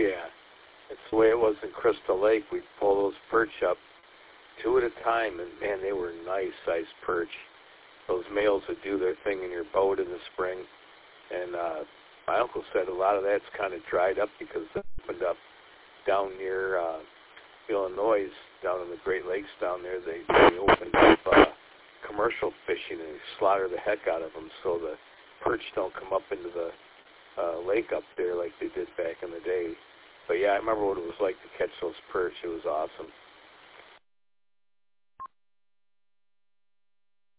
yeah. It's the way it was in Crystal Lake. We'd pull those perch up 2 at a time, and, man, they were nice-sized perch. Those males would do their thing in your boat in the spring. And my uncle said a lot of that's kind of dried up because it opened up down near Illinois, down in the Great Lakes down there. They opened up commercial fishing and slaughter the heck out of them so the perch don't come up into the lake up there like they did back in the day. But, yeah, I remember what it was like to catch those perch. It was awesome.